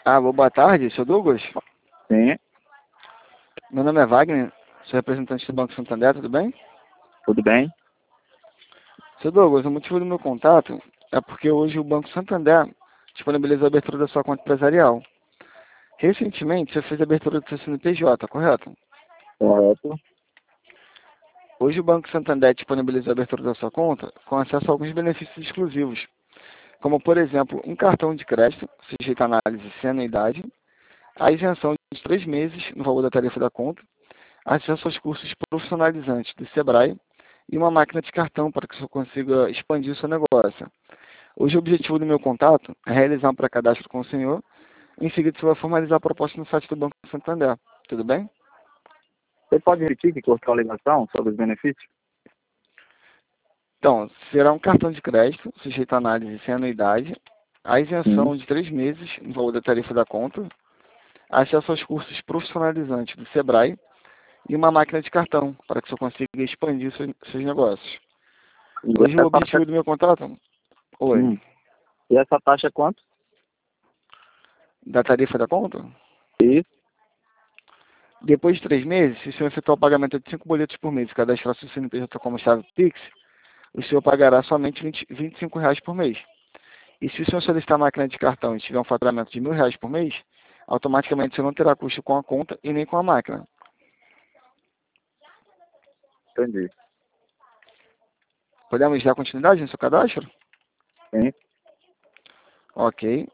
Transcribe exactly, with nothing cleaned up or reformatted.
Alô, boa tarde, seu Douglas? Sim, Meu nome é Wagner, sou representante do Banco Santander, tudo bem? tudo bem? Seu Douglas, o motivo do meu contato é porque hoje o Banco Santander disponibilizou a abertura da sua conta empresarial. Recentemente, você fez a abertura do seu C N P J, correto? Correto. Hoje o Banco Santander disponibilizou a abertura da sua conta com acesso a alguns benefícios exclusivos, como, por exemplo, um cartão de crédito, sujeito à análise sem anuidade, a isenção de três meses no valor da tarifa da conta, acesso aos cursos profissionalizantes do Sebrae e uma máquina de cartão para que você consiga expandir o seu negócio. Hoje o objetivo do meu contato é realizar um pré-cadastro com o senhor. Em seguida você vai formalizar a proposta no site do Banco Santander. Tudo bem? Você pode repetir que cortou a ligação sobre os benefícios? Então, será um cartão de crédito, sujeito à análise sem anuidade, a Sim. isenção de três meses no valor da tarifa da conta, acesso aos cursos profissionalizantes do Sebrae e uma máquina de cartão para que você consiga expandir seus, seus negócios. E Hoje o essa taxa, objetivo do meu contrato, oi, hum. E essa taxa é quanto? da tarifa da conta, Isso. depois de três meses, se o senhor efetuar o pagamento de cinco boletos por mês e cadastrar seu C N P J como chave Pix, o senhor pagará somente vinte, vinte e cinco reais por mês. E se o senhor solicitar a máquina de cartão e tiver um faturamento de mil reais por mês, automaticamente o senhor não terá custo com a conta e nem com a máquina. Entendi. Podemos dar continuidade no seu cadastro? Sim. Ok.